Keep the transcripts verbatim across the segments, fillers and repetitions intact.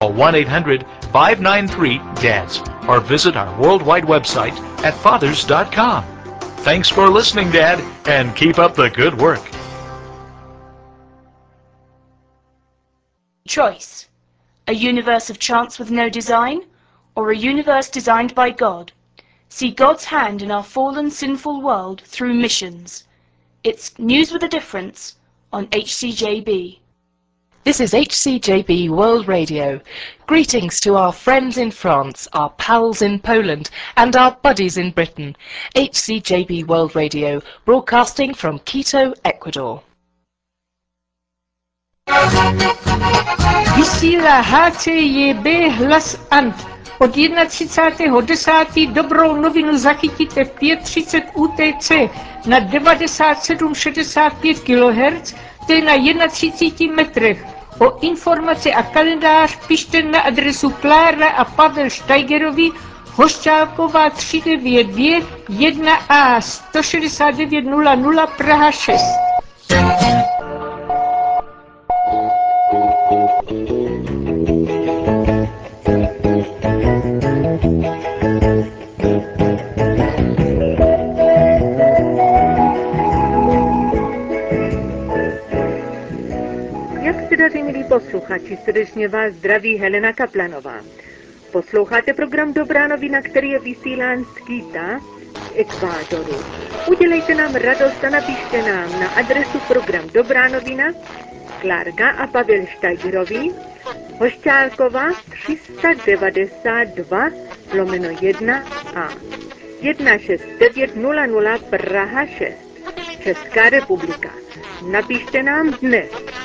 one eight hundred, five nine three, D A D S or visit our worldwide website at fathers dot com. Thanks for listening, Dad, and keep up the good work. Choice. A universe of chance with no design, or a universe designed by God? See God's hand in our fallen, sinful world through missions. It's News with a Difference on H C J B. This is H C J B World Radio. Greetings to our friends in France, our pals in Poland, and our buddies in Britain. H C J B World Radio, broadcasting from Quito, Ecuador. Vysílá H C J B Hlas Ant. Od třicátého prvního desátého dobrou novinu zachytíte v pět třicet U T C na devadesát sedm šedesát pět kilohertzů, to je na třicet jedna metrech. O informace a kalendář pište na adresu Klára a Pavel Steigerovi, Hošťálková tři devět dvě jedna A sto šedesát devět nula nula Praha šest. Jak se daří, milí posluchači, srdečně vás zdraví Helena Kaplanová. Posloucháte program Dobrá novina, který je vysílán z Quita, z Ekvádoru. Udělejte nám radost a napište nám na adresu program Dobrá novina, Klárka a Pavel Steigerovi, Hošťálková tři devadesát dva lomeno jedna A jedna šest devět nula nula Praha šest, Česká republika. Napište nám dnes.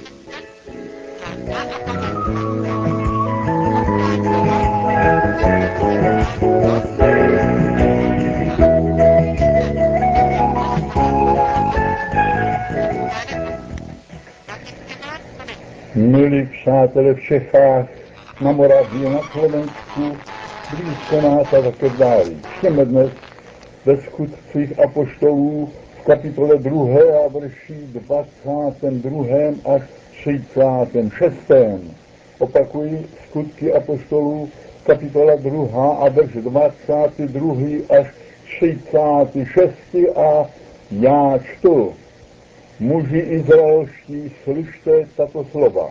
Milí přátelé v Čechách, na Moravě, na Slovensku, blízko nás a také dále. Čteme dnes ve Skutcích apoštolů v kapitole druhé a verši dvacátém druhém až třicátém šestém. Opakuji, Skutky apoštolů, kapitola druhá a verš dvacátý druhý až třicátý šestý a já čtu. Muži izraelští, slyšte tato slova.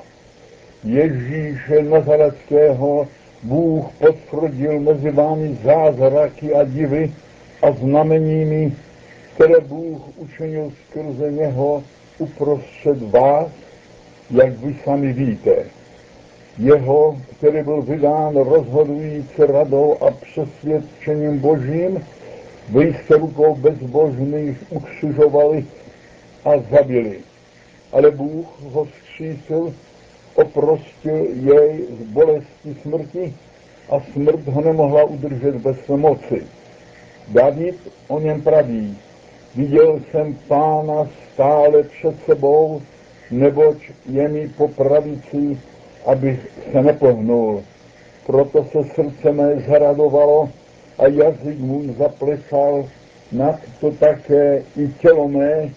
Ježíše Nazareckého Bůh potvrdil mezi vámi zázraky a divy a znameními, které Bůh učinil skrze něho uprostřed vás, jak vy sami víte. Jeho, který byl vydán rozhodující radou a přesvědčením Božím, vy jste rukou bezbožných ukřižovali a zabili. Ale Bůh ho vzkřísil, oprostil jej z bolesti smrti a smrt ho nemohla udržet bez své moci. David o něm praví, viděl jsem Pána stále před sebou, neboť je mi po pravici, abych se nepohnul. Proto se srdce mé zaradovalo a jazyk můj zaplesal, nad to také i tělo mé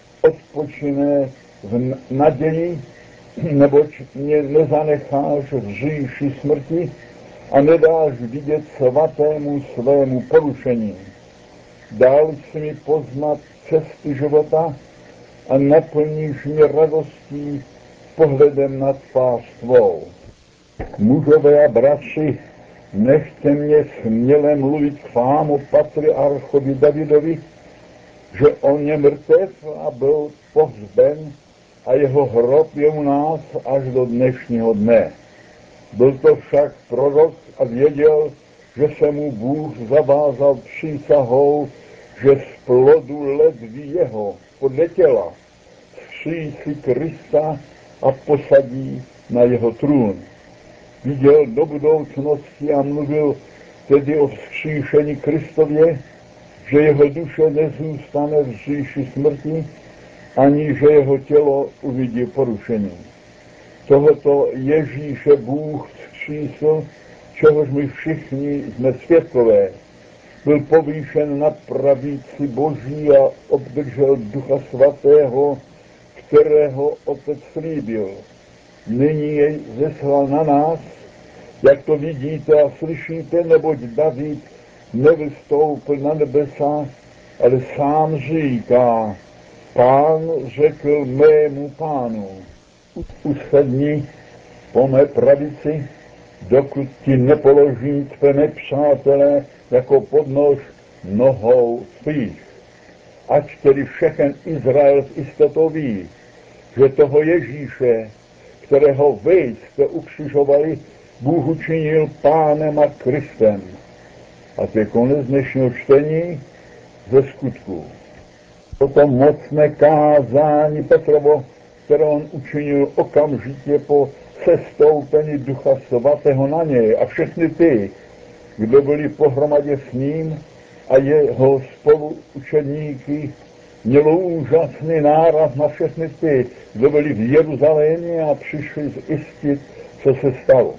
odpočine v naději, neboť mě nezanecháš v říši smrti a nedáš vidět svatému svému porušení. Dal jsi mi poznat cesty života a naplníš mě radostí pohledem na tvář tvou. Mužové a bratři, nechte mě směle mluvit k vám o patriarchovi Davidovi, že on je mrtev a byl pohřben a jeho hrob je u nás až do dnešního dne. Byl to však prorok a věděl, že se mu Bůh zavázal přísahou, že z plodu ledví jeho podle těla vzkřísí Krista a posadí na jeho trůn. Viděl do budoucnosti a mluvil tedy o vzkříšení Kristově, že jeho duše nezůstane v říši smrti, ani že jeho tělo uvidí porušení. Tohoto Ježíše Bůh vzkřísil, čehož my všichni jsme svědkové. Byl povýšen na pravici Boží a obdržel Ducha Svatého, kterého Otec slíbil. Nyní jej zeslal na nás, jak to vidíte a slyšíte, neboť David nevystoupil na nebesa, ale sám říká, Pán řekl mému pánu, usedni po mé pravici, dokud ti nepoložím tvé nepřátelé jako podnož nohou svých. Ať tedy všechen Izrael s jistotou ví, že toho Ježíše, kterého vy jste ukřižovali, Bůh učinil Pánem a Kristem. A to je konec dnešního čtení ze Skutků. Toto mocné kázání Petrovo, které on učinil okamžitě po sestoupení Ducha Svatého na něj a všechny ty, kdo byli pohromadě s ním a jeho spoluučedníky, mělo úžasný náraz na všechny ty, kdo byli v Jeruzalémě a přišli zjistit, co se stalo.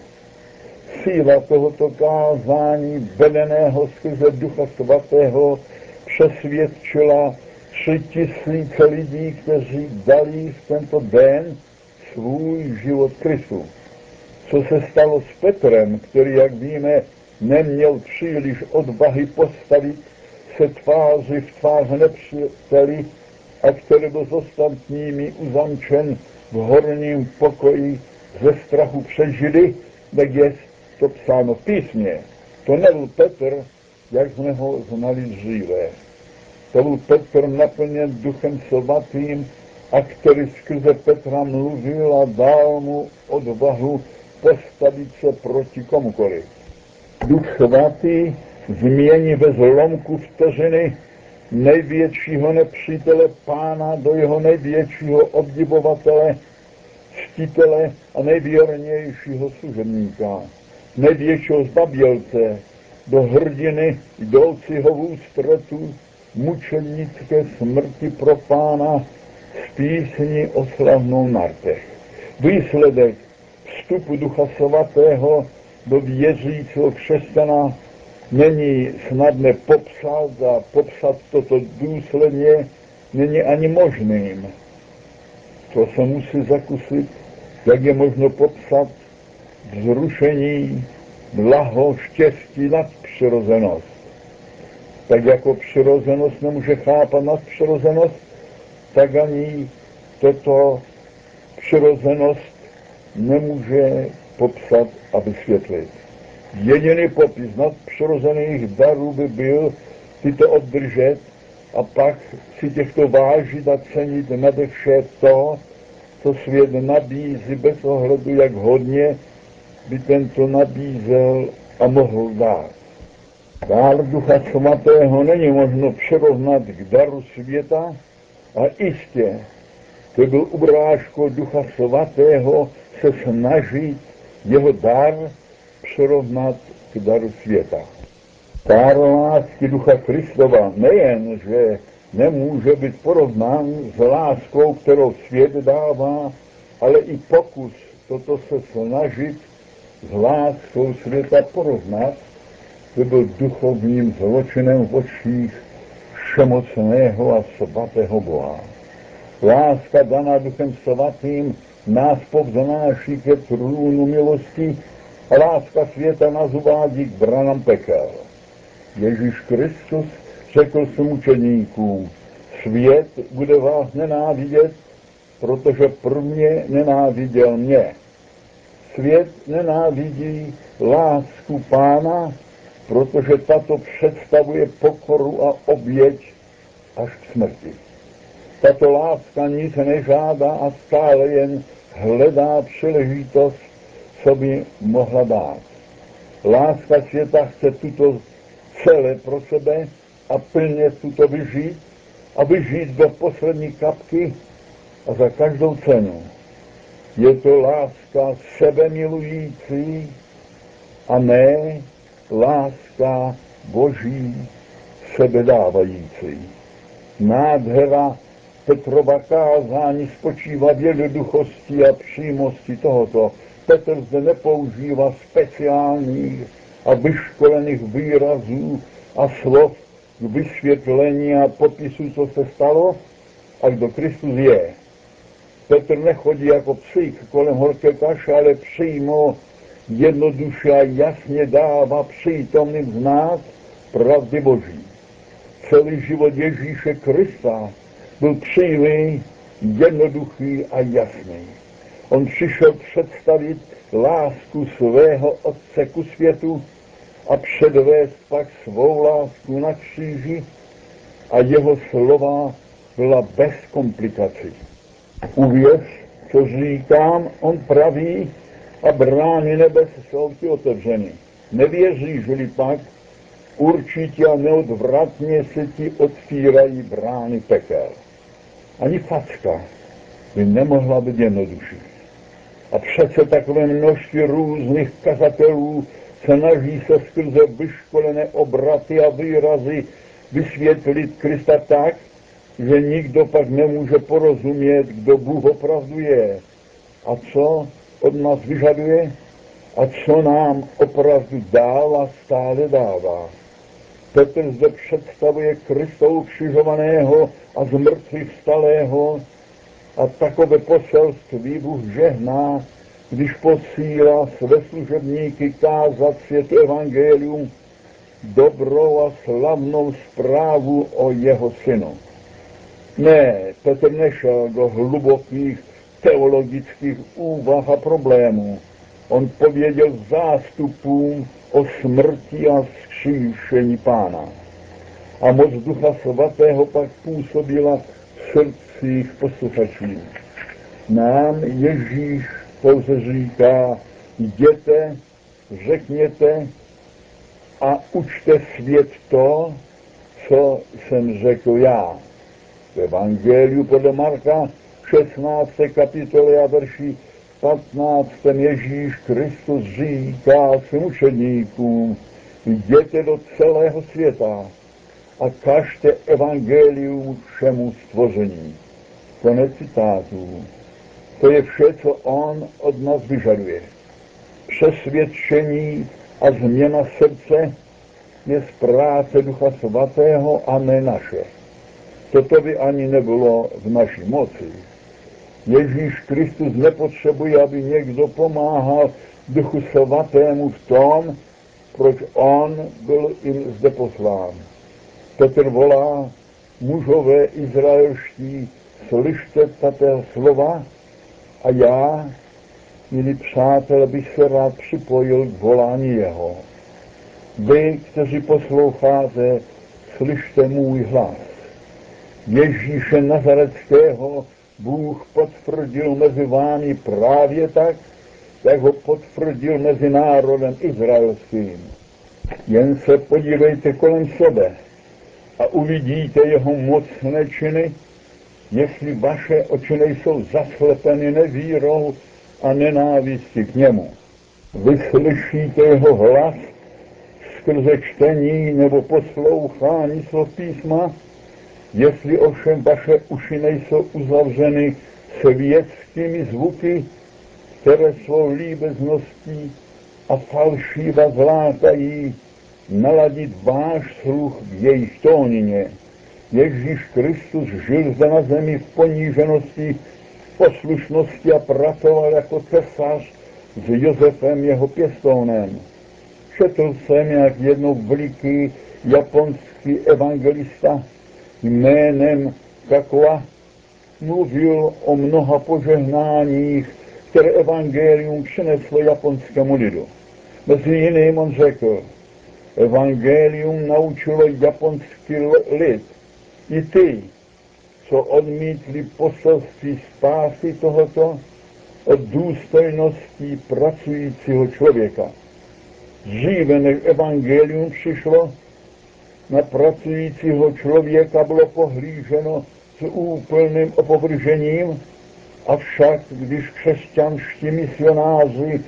Síla tohoto kázání vedeného skrze Ducha Svatého přesvědčila tři tisíce lidí, kteří dali v tento den svůj život Kristu. Co se stalo s Petrem, který, jak víme, neměl příliš odvahy postavit se tváři v tvář nepříteli a který byl s ostatními uzamčen v horním pokoji ze strachu před Židy, tak je to psáno v písmě. To nebyl Petr, jak jsme ho znali dříve. To byl Petr naplněn Duchem Svatým a který skrze Petra mluvil a dal mu odvahu postavit se proti komukoliv. Duch Svatý změní ve zlomku vteřiny největšího nepřítele Pána do jeho největšího obdivovatele, ctitele a nejvěrnějšího služebníka, největšího zbabělce, do hrdiny jdoucího v ústretu mučenické smrti pro Pána z písni o slavnou nartech. Výsledek vstupu Ducha Svatého do věřícího křesťana není snadné popsat a popsat toto důsledně není ani možným. To se musí zakusit, jak je možno popsat vzrušení, blaho, štěstí, nadpřirozenost. Tak jako přirozenost nemůže chápat nadpřirozenost, tak ani toto přirozenost nemůže popsat a vysvětlit. Jediný popis nadpřirozených darů by byl tyto obdržet a pak si těchto vážit a cenit nade vše to, co svět nabízí bez ohledu, jak hodně by tento nabízel a mohl dát. Dar Ducha Svatého není možno přirovnat k daru světa a jistě to byl urážkou Ducha Svatého se snažit jeho dar přirovnat k daru světa. Dar lásky Ducha Kristova nejen, že nemůže být porovnán s láskou, kterou svět dává, ale i pokus toto se snažit s láskou světa porovnat, by byl duchovním zločinem v očích všemocného a svatého Boha. Láska daná Duchem Svatým nás povznáší ke trůnu milosti a láska světa nás uvádí k branám pekel. Ježíš Kristus řekl svým učeníkům, svět bude vás nenávidět, protože prvně nenáviděl mě. Svět nenávidí lásku Pána, protože tato představuje pokoru a oběť až k smrti. Tato láska nic nežádá a stále jen hledá příležitost, co by mohla dát. Láska světa chce tuto celé pro sebe a plně tuto vyžít a vyžít do poslední kapky a za každou cenu. Je to láska sebemilující a ne láska Boží sebedávající. Nádhera Petrova kázání spočívá v jednoduchosti a přímosti tohoto. Petr zde nepoužívá speciálních a vyškolených výrazů a slov k vysvětlení a popisu, co se stalo a kdo Kristus je. Petr nechodí jako psík kolem horké kaše, ale přímo jednoduše a jasně dává přítomným znát pravdy Boží. Celý život Ježíše Krista byl přímý, jednoduchý a jasný. On přišel představit lásku svého Otce ku světu a předvést pak svou lásku na kříži a jeho slova byla bez komplikací. Uvěř, co říkám, on praví, a brány nebes jsou ti otevřeny. Nevěříš-li pak, určitě a neodvratně se ti otvírají brány pekel. Ani facka by nemohla být jednodušší. A přece takové množství různých kazatelů snaží se skrze vyškolené obraty a výrazy vysvětlit Krista tak, že nikdo pak nemůže porozumět, kdo Bůh opravdu je a co od nás vyžaduje a co nám opravdu dává, stále dává. Petr zde představuje Kristovu křižovaného a z mrtvých vstalého a takové poselství Bůh žehná, když posílá své služebníky kázat světu evangelium, dobrou a slavnou zprávu o jeho synu. Ne, Petr nešel do hlubokých teologických úvah a problémů. On pověděl zástupům o smrti a vzkříšení Pána. A moc Ducha Svatého pak působila v srdcích posluchačů. Nám Ježíš pouze říká, jděte, řekněte a učte svět to, co jsem řekl já. V Evangeliu podle Marka šestnácté kapitole a verši patnáctém Ježíš Kristus říká svým učedníkům, jděte do celého světa a kažte evangelium všemu stvoření. Konec citátu. To je vše, co on od nás vyžaduje. Přesvědčení a změna srdce je z práce Ducha Svatého a ne naše. Toto by ani nebylo v naší moci. Ježíš Kristus nepotřebuje, aby někdo pomáhal Duchu Svatému v tom, proč on byl jim zde poslán. Petr volá, mužové izraelští, slyšte tato slova a já, milí přátelé, bych se rád připojil k volání jeho. Vy, kteří posloucháte, slyšte můj hlas. Ježíše Nazareckého Bůh potvrdil mezi vámi právě tak, jak ho potvrdil mezi národem izraelským. Jen se podívejte kolem sebe a uvidíte jeho mocné činy, jestli vaše oči nejsou zaslepeny nevírou a nenávistí k němu. Vy slyšíte jeho hlas skrze čtení nebo poslouchání slov písma, jestli ovšem vaše uši nejsou uzavřeny světskými zvuky, které svou líbezností a falšíva zvládají naladit váš sluch v jejich tónině. Ježíš Kristus žil zde na zemi v poníženosti, poslušnosti a pracoval jako cesarz s Josefem jeho pěstounem. Četl jsem, jak jednou veliký japonský evangelista jménem Kakua mluvil o mnoha požehnáních, které evangelium přineslo japonskému lidu. Mezi jiným on řekl, evangelium naučilo japonský lid, i ty, co odmítli poselství spásy tohoto, od důstojnosti pracujícího člověka. Dříve než evangelium přišlo, na pracujícího člověka bylo pohlíženo s úplným opovržením, avšak když křesťanští misionáři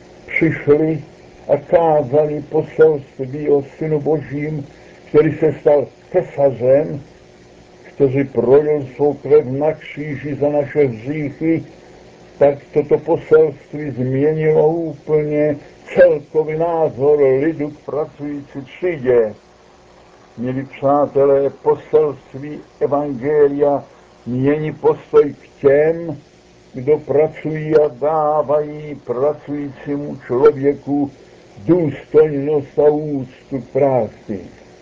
přišli a kázali poselství o Synu Božím, který se stal cesařem, který prolil svou krev na kříži za naše hříchy, tak toto poselství změnilo úplně celkový názor lidu k pracující třídě. Milí přátelé, poselství evangelia mění postoj k těm, kdo pracují a dávají pracujícímu člověku důstojnost a úctu k práci.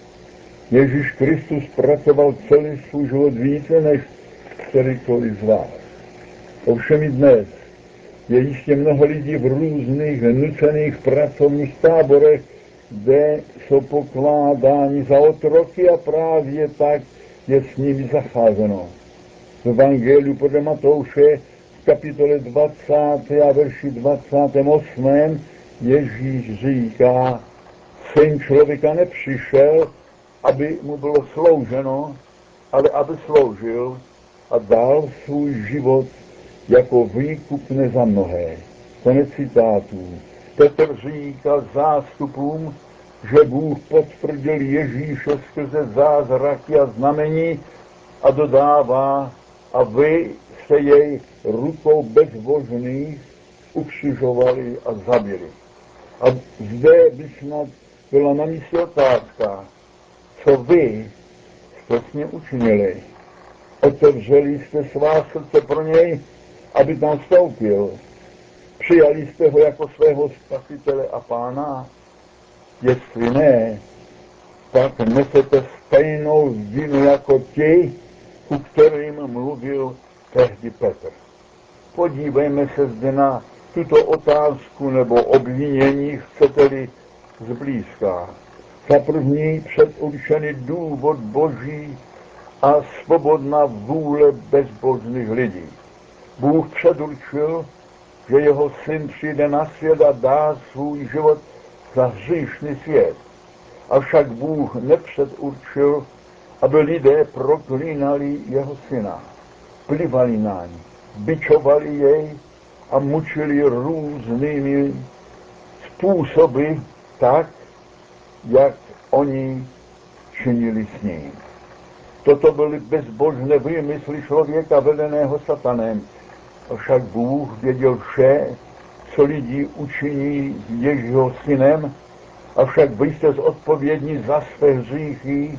Ježíš Kristus pracoval celý svůj život více než kterýkoliv z vás. Ovšem i dnes je jistě mnoho lidí v různých nucených pracovních táborech, kde jsou pokládáni za otroky a právě tak je s nimi zacházeno. V Evangeliu podle Matouše v kapitole dvacáté a verši dvacátém osmém Ježíš říká, Syn člověka nepřišel, aby mu bylo slouženo, ale aby sloužil a dal svůj život jako výkupné za mnohé. Konec citátů. Petr říká zástupům, že Bůh potvrdil Ježíše skrze zázraky a znamení a dodává, a vy jste jej rukou bezbožných ukřižovali a zabili. A zde by snad byla na místě otázka, co vy jste s ním učinili. Otevřeli jste svá srdce pro něj, aby tam vstoupil. Přijali jste ho jako svého spasitele a pána? Jestli ne, pak nesete stejnou vinu jako ti, ku kterým mluvil tehdy Petr. Podívejme se zde na tuto otázku nebo obvinění, chcete-li, zblízka. Za první předurčený důvod Boží a svobodná vůle bezbožných lidí. Bůh předurčil, že jeho syn přijde na svět a dá svůj život za hříšný svět. Avšak Bůh nepředurčil, aby lidé proklínali jeho syna. Plivali na ní, bičovali jej a mučili různými způsoby tak, jak oni činili s ním. Toto byly bezbožné výmysly člověka vedeného satanem. Avšak Bůh věděl vše, co lidi učiní s Ježího synem, avšak vy jste zodpovědní za své hříchy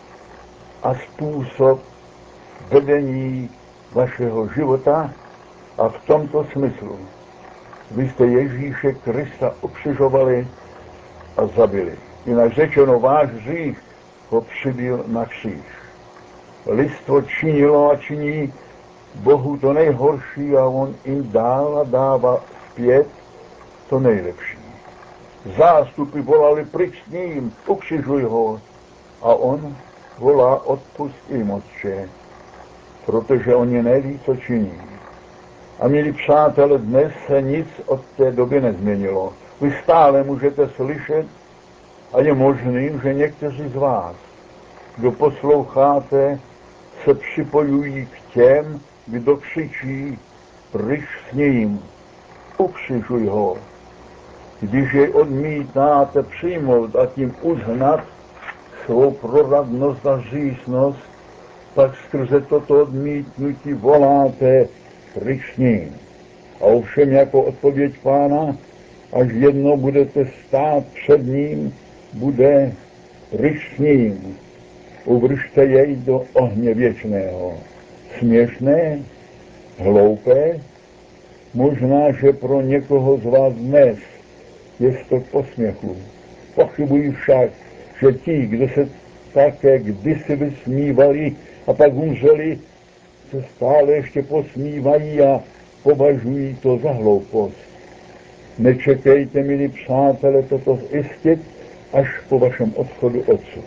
a způsob vedení vašeho života a v tomto smyslu vy jste Ježíše Krista ukřižovali a zabili. Jinak řečeno, váš hřích ho přibyl na kříž. Lidstvo činilo a činí Bohu to nejhorší a on jim dál a dává zpět to nejlepší. Zástupy volali pryč s ním, ukřižuj ho, a on volá odpusť jim, Otče, protože oni neví, co činí. A milí přátelé, dnes se nic od té doby nezměnilo. Vy stále můžete slyšet a je možný, že někteří z vás, kdo posloucháte, se připojují k těm, kdo křičí, pryč s ním, ukřižuj ho. Když jej odmítáte přijmout a tím uznat svou proradnost a říšnost, tak skrze toto odmítnutí voláte pryč s ním. A ovšem jako odpověď Pána, až jednou budete stát před ním, bude pryč s ním. Uvršte jej do ohně věčného. Směšné, hloupé, možná, že pro někoho z vás dnes je to k posměchu. Pochybuji však, že ti, kdo se také kdysi vysmívali a pak umřeli, se stále ještě posmívají a považují to za hloupost. Nečekejte, milí přátelé, toto zjistit až po vašem odchodu odsud.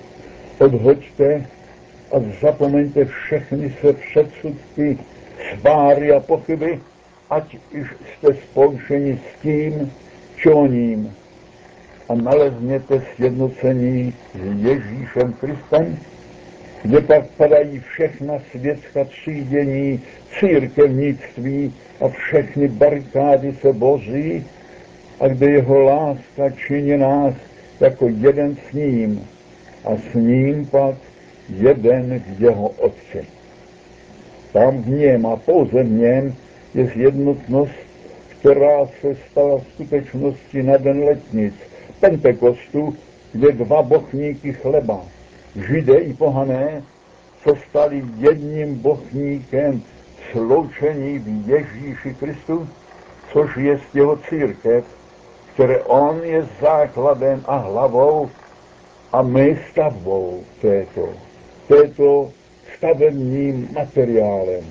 Odhoďte a zapomeňte všechny své předsudky, sváry a pochyby, ať už jste spolčeni s tím, či oním, a nalezněte sjednocení s Ježíšem Kristem, kde pak padají všechna světská třídění, církevnictví a všechny barikády se boří, a kde jeho láska činí nás jako jeden s ním a s ním pak jeden v jeho Otci. Tam v něm a pouze v něm je jednotnost, která se stala skutečností na den letnic, Pentekostu, kde dva bochníky chleba, Židé i pohané, se stali jedním bochníkem sloučení v Ježíši Kristu, což je jeho církev, které on je základem a hlavou a my stavbou této, této stavebním materiálem.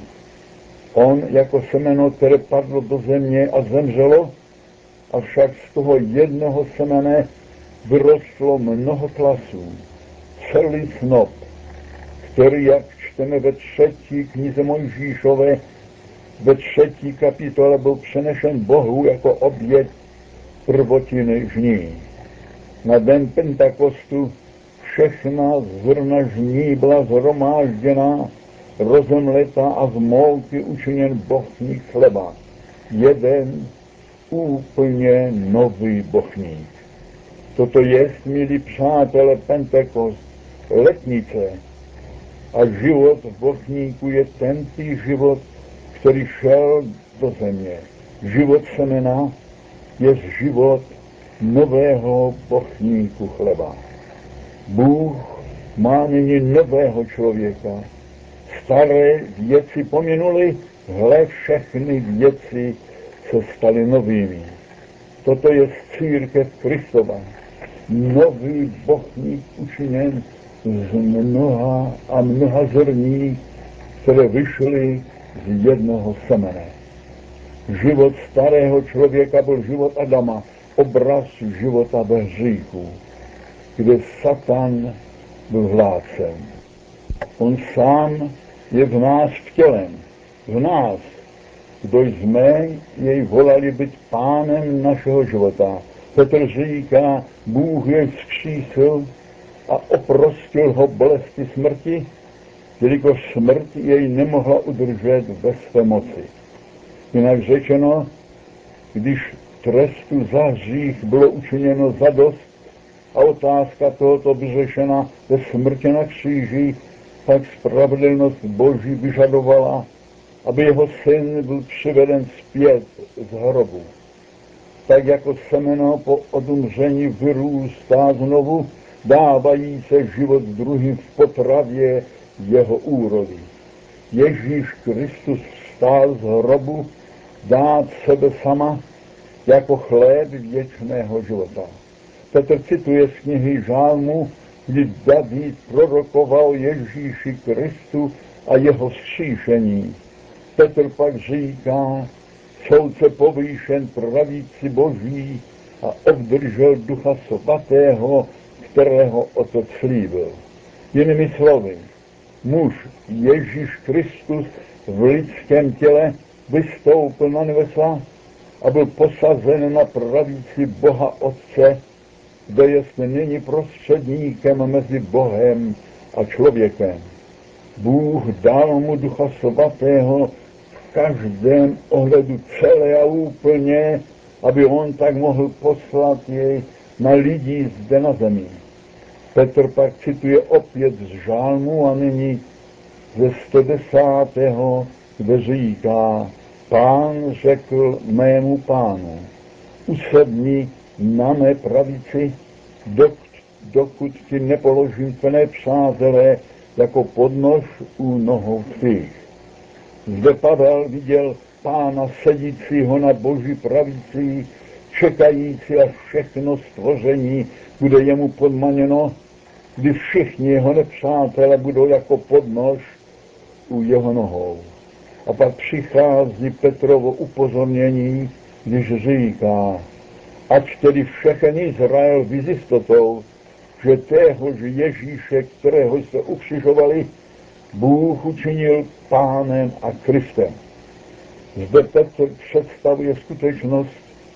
On jako semeno, které padlo do země a zemřelo, avšak z toho jednoho semene vyrostlo mnoho klasů, celý snop, který, jak čteme ve třetí knize Mojžíšové, ve třetí kapitole byl přenešen Bohu jako oběť prvotiny žní. Na den Pentakostu všechna zrna žní byla zhromážděná, rozemleta a z mouky učiněn bochník chleba. Jeden úplně nový bochník. Toto je, milí přátelé, Pentekost, letnice. A život v bochníku je tentý život, který šel do země. Život semena je život nového bochníku chleba. Bůh má nyní nového člověka. Staré věci pominuly, hle, všechny věci se staly novými. Toto je církev Kristova. Nový bochník učiněn z mnoha a mnoha zrní, které vyšly z jednoho semene. Život starého člověka byl život Adama, obraz života ve hříchu, kde Satan byl vládcem. On sám je v nás vtělen, v nás, kdo jsme jej volali být pánem našeho života. Petr říká, Bůh jej vzkřísil a oprostil ho bolesti smrti, jelikož smrt jej nemohla udržet ve své moci. Jinak řečeno, když trestu za hřích bylo učiněno zadost a otázka tohoto vyřešena ve smrti na kříži, tak spravedlnost Boží vyžadovala, aby jeho syn byl přiveden zpět z hrobu. Tak jako semeno po odumření vyrůstá znovu, dávají se život druhým v potravě jeho úrody. Ježíš Kristus vstál z hrobu dát sebe sama jako chléb věčného života. Petr cituje z knihy Žálmu, kdy David prorokoval Ježíši Kristu a jeho vzkříšení. Petr pak říká, soudce povýšen pravici Boží a obdržel Ducha Svatého, kterého Otec slíbil. Jinými slovy, muž Ježíš Kristus v lidském těle vystoupil na nebesa a byl posazen na pravici Boha Otce, kde je nyní prostředníkem mezi Bohem a člověkem. Bůh dal mu Ducha Svatého v každém ohledu celé a úplně, aby on tak mohl poslat jej na lidi zde na zemi. Petr pak cituje opět z Žálmu a nyní ze sto desátého kde říká, Pán řekl mému pánu, usedni na mé pravici, dokud, dokud ti nepoložím tvé přátelé jako podnož u nohou tvých. Zde Pavel viděl pána sedícího na Boží pravici, čekající, až všechno stvoření bude jemu podmaněno, kdy všichni jeho nepřátelé budou jako podnož u jeho nohou. A pak přichází Petrovo upozornění, když říká, ať tedy všechen Izrael ví s jistotou, že téhož Ježíše, kterého jste ukřižovali, Bůh učinil pánem a Kristem. Zde Petr představuje skutečnost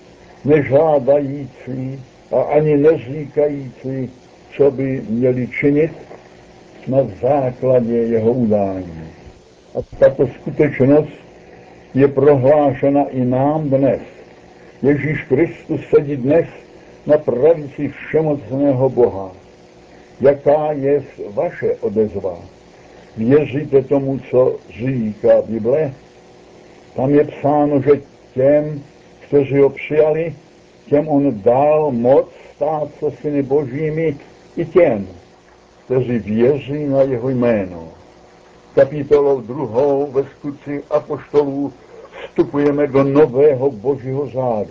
nežádající a ani neříkající, co by měli činit na základě jeho udání. A tato skutečnost je prohlášena i nám dnes. Ježíš Kristus sedí dnes na pravici všemocného Boha. Jaká je vaše odezva? Věříte tomu, co říká Bible? Tam je psáno, že těm, kteří ho přijali, těm on dal moc stát se syny Božími, i těm, kteří věří na jeho jméno. kapitolou druhou ve Skutcích apoštolů vstupujeme do nového božího řádu.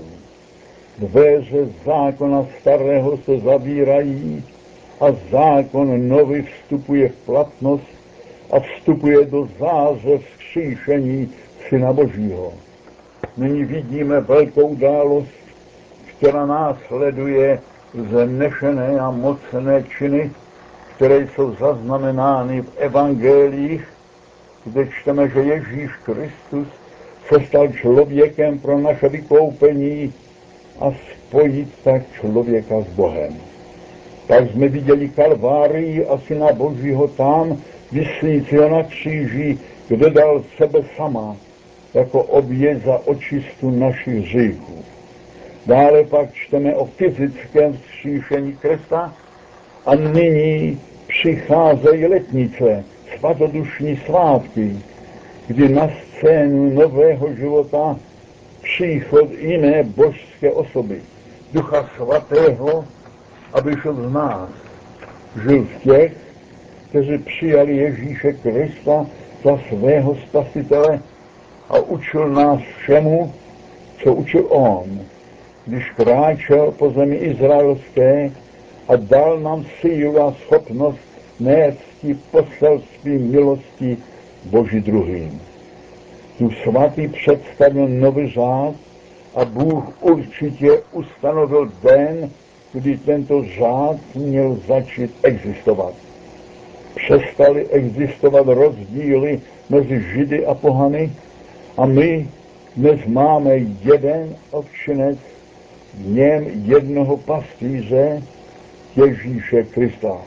Dveře zákona starého se zavírají a zákon nový vstupuje v platnost a vstupuje do záře vzkříšení Syna Božího. Nyní vidíme velkou událost, která následuje vznešené a mocné činy, které jsou zaznamenány v evangelích, kde čteme, že Ježíš Kristus se stal člověkem pro naše vykoupení a spojit tak člověka s Bohem. Tak jsme viděli Kalvárii a Syna Božího tam, visícího na kříži, kde dal sebe sama jako oběť za očistu našich hříchů. Dále pak čteme o fyzickém vzkříšení Krista a nyní přicházejí letnice, svatodušní svátky, kdy na scénu nového života příchod jiné božské osoby, Ducha Svatého, aby šel z nás. Žil v těch, kteří přijali Ježíše Krista za svého spasitele a učil nás všemu, co učil on, když kráčel po zemi izraelské a dal nám sílu a schopnost nést poselství milosti Boží druhým. Tu svatý představil nový řád a Bůh určitě ustanovil den, kdy tento řád měl začít existovat. Přestaly existovat rozdíly mezi Židy a pohany a my dnes máme jeden ovčinec, v něm jednoho pastýře, Ježíše Krista.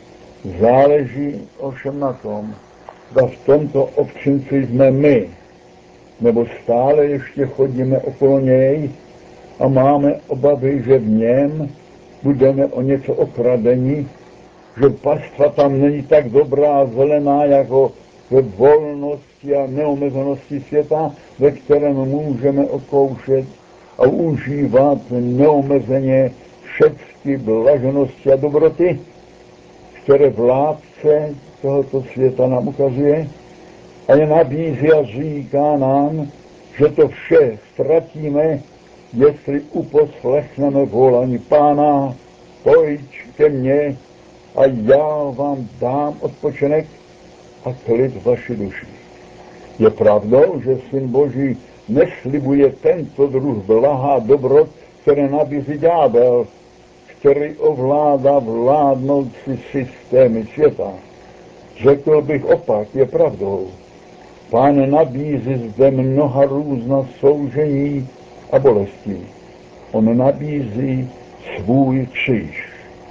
Záleží ovšem na tom, zda v tomto ovčinci jsme my, nebo stále ještě chodíme okolo něj a máme obavy, že v něm budeme o něco okradeni, že pastva tam není tak dobrá a zelená, jako ve volnosti a neomezenosti světa, ve kterém můžeme okoušet a užívat neomezeně všechny blaženosti a dobroty, které vládce tohoto světa nám ukazuje a je nabízí a říká nám, že to vše ztratíme, jestli uposlechneme volání Pána, pojď ke mně a já vám dám odpočinek a klid vaši duši. Je pravdou, že Syn Boží neslibuje tento druh blaha a dobrot, které nabízí ďábel, který ovládá vládnoucí systémy světa. Řekl bych opak, je pravdou. Pán nabízí zde mnoha různá soužení a bolesti. On nabízí svůj kříž.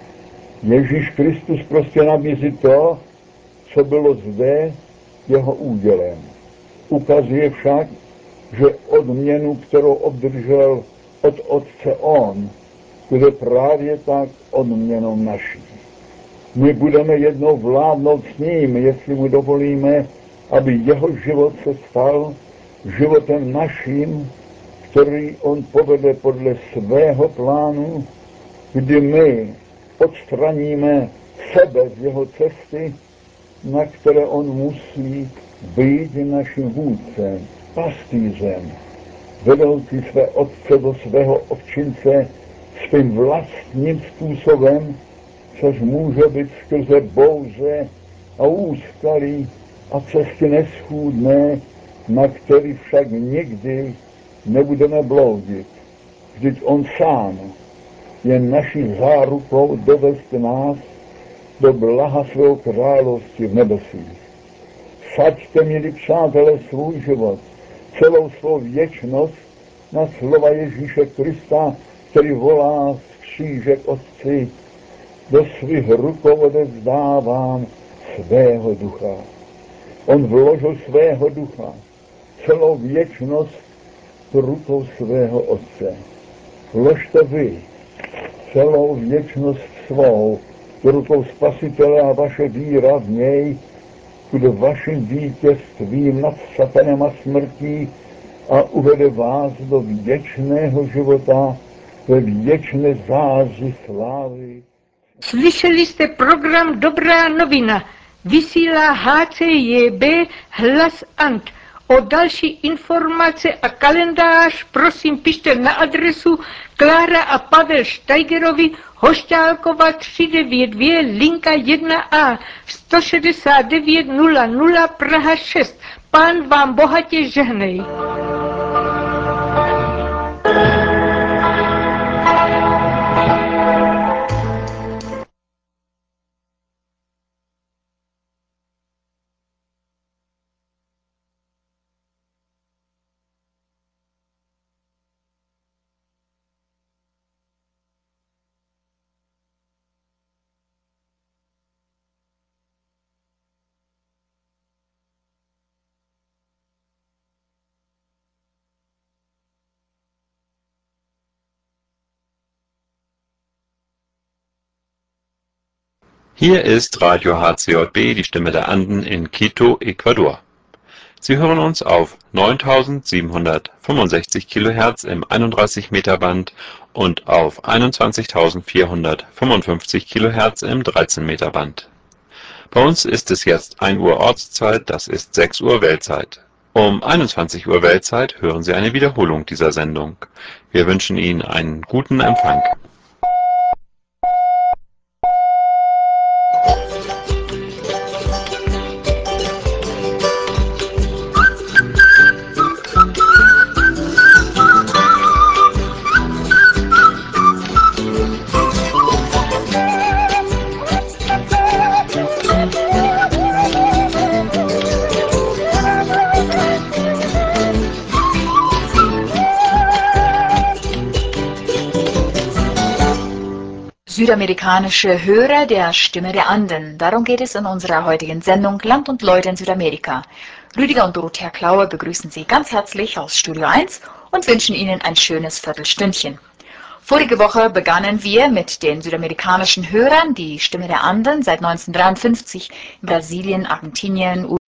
Ježíš Kristus prostě nabízí to, co bylo zde jeho údělem. Ukazuje však, že odměnu, kterou obdržel od Otce on, bude právě tak odměnou naší. My budeme jednou vládnout s ním, jestli mu dovolíme, aby jeho život se stal životem naším, který on povede podle svého plánu, kdy my odstraníme sebe z jeho cesty, na které on musí být naším vůdcem, pastýřem, vedoucí své otce do svého ovčince svým vlastním způsobem, což může být skrze bouře a úskalí a cesty neschůdné, na který však nikdy nebudeme bloudit. Vždyť on sám je naší zárukou dovést nás do blaha svého království v nebesích. Saďte, milí přátelé, svůj život, celou svou věčnost na slova Ježíše Krista, který volá z kříže k Otci, do svých rukou odevzdávám svého ducha. On vložil svého ducha, celou věčnost do rukou svého Otce. Vložte vy celou věčnost svou do rukou Spasitele a vaše víra v něj bude vaším vítězstvím nad satanem a smrtí a uvede vás do věčného života ve věčné záři slávy. Slyšeli jste program Dobrá novina. vysílá H C J B Hlas Ant. O další informace a kalendář prosím pište na adresu Klára a Pavel Steigerovi, Hošťálkova tři devět dvě, linka jedna A, sto šedesát devět nula nula, Praha šest. Pán vám bohatě žehnej. Hier ist Radio H C J B, die Stimme der Anden in Quito, Ecuador. Sie hören uns auf neuntausendsiebenhundertfünfundsechzig Kilohertz im einunddreißig Meter Band und auf einundzwanzigtausendvierhundertfünfundfünfzig Kilohertz im dreizehn Meter Band. Bei uns ist es jetzt ein Uhr Ortszeit, das ist sechs Uhr Weltzeit. Um einundzwanzig Uhr Weltzeit hören Sie eine Wiederholung dieser Sendung. Wir wünschen Ihnen einen guten Empfang. Südamerikanische Hörer der Stimme der Anden. Darum geht es in unserer heutigen Sendung Land und Leute in Südamerika. Rüdiger und Dorothea Klaue begrüßen Sie ganz herzlich aus Studio eins und wünschen Ihnen ein schönes Viertelstündchen. Vorige Woche begannen wir mit den südamerikanischen Hörern, die Stimme der Anden, seit neunzehnhundertdreiundfünfzig in Brasilien, Argentinien,